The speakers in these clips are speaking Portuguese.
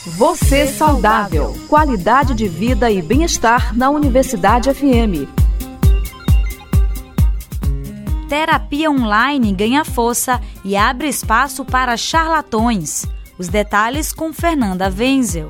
Você Saudável. Qualidade de vida e bem-estar na Universidade FM. Terapia online ganha força e abre espaço para charlatões. Os detalhes com Fernanda Wenzel.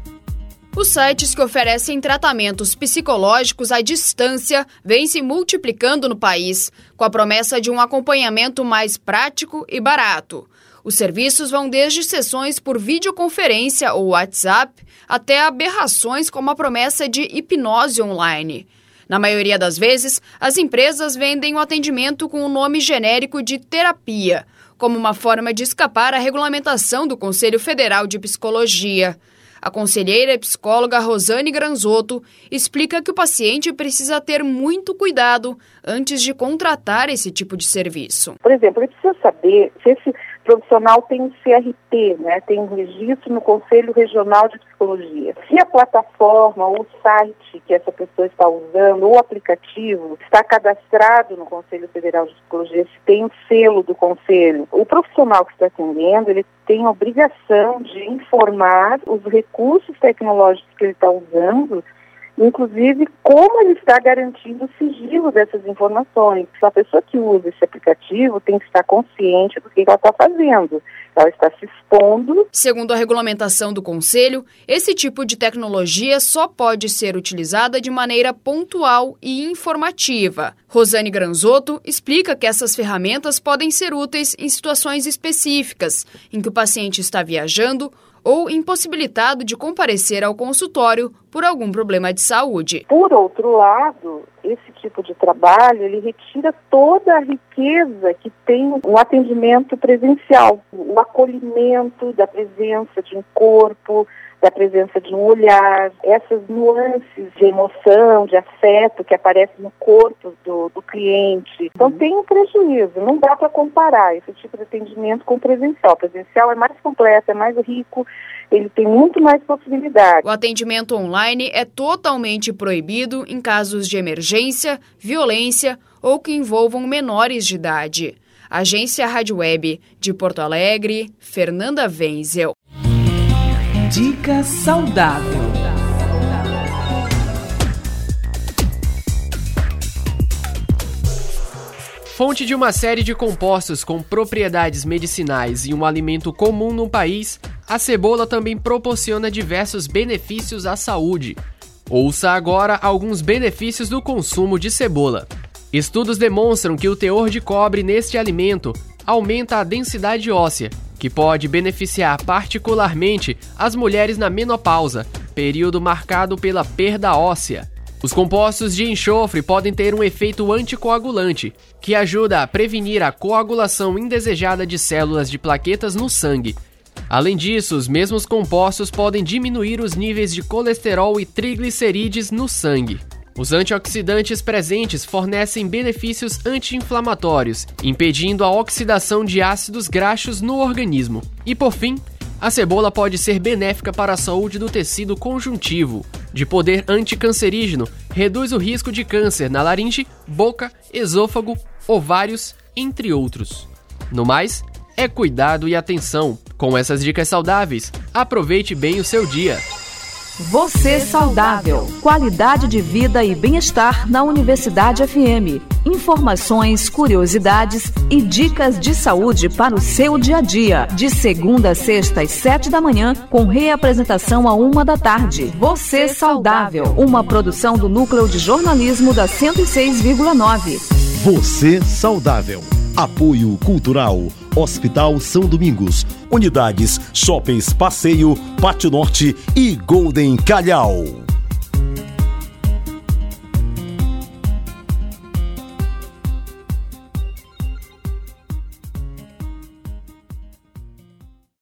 Os sites que oferecem tratamentos psicológicos à distância vêm se multiplicando no país, com a promessa de um acompanhamento mais prático e barato. Os serviços vão desde sessões por videoconferência ou WhatsApp até aberrações como a promessa de hipnose online. Na maioria das vezes, as empresas vendem o atendimento com o nome genérico de terapia, como uma forma de escapar à regulamentação do Conselho Federal de Psicologia. A conselheira e psicóloga Rosane Granzotto explica que o paciente precisa ter muito cuidado antes de contratar esse tipo de serviço. Por exemplo, ele precisa saber se esse profissional tem um CRP, tem um registro no Conselho Regional de Psicologia. Se a plataforma ou o site que essa pessoa está usando, ou o aplicativo, está cadastrado no Conselho Federal de Psicologia, se tem o selo do Conselho. O profissional que está atendendo, ele tem a obrigação de informar os recursos tecnológicos que ele está usando, inclusive como ele está garantindo o sigilo dessas informações. A pessoa que usa esse aplicativo tem que estar consciente do que ela está fazendo. Ela está se expondo. Segundo a regulamentação do Conselho, esse tipo de tecnologia só pode ser utilizada de maneira pontual e informativa. Rosane Granzotto explica que essas ferramentas podem ser úteis em situações específicas, em que o paciente está viajando ou impossibilitado de comparecer ao consultório por algum problema de saúde. Por outro lado, esse tipo de trabalho, ele retira toda a riqueza que tem um atendimento presencial, o acolhimento da presença de um corpo, da presença de um olhar, essas nuances de emoção, de afeto que aparecem no corpo do cliente. Então tem um prejuízo, não dá para comparar esse tipo de atendimento com o presencial. O presencial é mais completo, é mais rico, ele tem muito mais possibilidades. O atendimento online é totalmente proibido em casos de emergência, violência ou que envolvam menores de idade. Agência Rádio Web de Porto Alegre, Fernanda Wenzel. Dica saudável. Fonte de uma série de compostos com propriedades medicinais e um alimento comum no país, a cebola também proporciona diversos benefícios à saúde. Ouça agora alguns benefícios do consumo de cebola. Estudos demonstram que o teor de cobre neste alimento aumenta a densidade óssea, que pode beneficiar particularmente as mulheres na menopausa, período marcado pela perda óssea. Os compostos de enxofre podem ter um efeito anticoagulante, que ajuda a prevenir a coagulação indesejada de células de plaquetas no sangue. Além disso, os mesmos compostos podem diminuir os níveis de colesterol e triglicerídeos no sangue. Os antioxidantes presentes fornecem benefícios anti-inflamatórios, impedindo a oxidação de ácidos graxos no organismo. E por fim, a cebola pode ser benéfica para a saúde do tecido conjuntivo. De poder anticancerígeno, reduz o risco de câncer na laringe, boca, esôfago, ovários, entre outros. No mais, é cuidado e atenção. Com essas dicas saudáveis, aproveite bem o seu dia. Você Saudável. Qualidade de vida e bem-estar na Universidade FM. Informações, curiosidades e dicas de saúde para o seu dia a dia. De segunda a sexta às 7 da manhã, com reapresentação à 1 da tarde. Você Saudável. Uma produção do Núcleo de Jornalismo da 106,9. Você Saudável. Apoio Cultural. Hospital São Domingos. Unidades Shoppings Passeio, Pátio Norte e Golden Calhau.